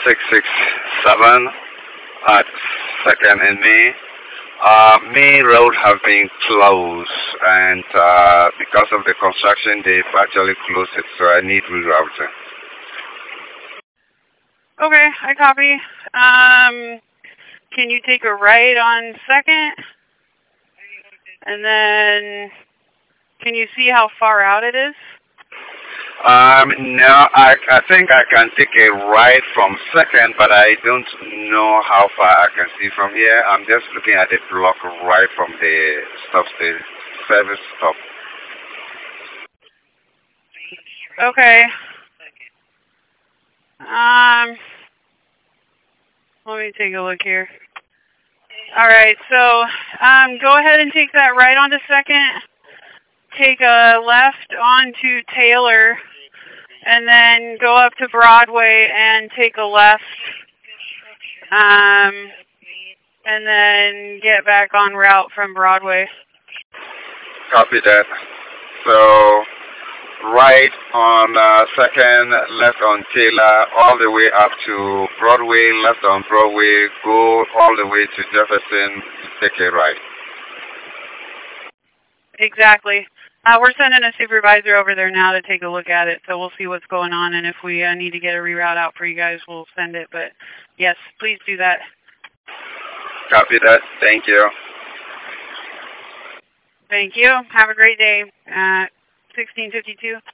667 at 2nd and May. May Road have been closed, and because of the construction, they've actually closed it, so I need rerouting. Okay, I copy. Can you take a right on 2nd? And then, can you see how far out it is? No, I think I can take a right from 2nd, but I don't know how far I can see from here. I'm just looking at the block right from the stop station, service stop. Okay. Let me take a look here. All right, so go ahead and take that right onto 2nd. Take a left onto Taylor, and then go up to Broadway and take a left, and then get back on route from Broadway. Copy that. So, right on 2nd, left on Taylor, all the way up to Broadway, left on Broadway, go all the way to Jefferson, take a right. Exactly. We're sending a supervisor over there now to take a look at it, so we'll see what's going on, and if we need to get a reroute out for you guys, we'll send it. But, yes, please do that. Copy that. Thank you. Thank you. Have a great day. 1652.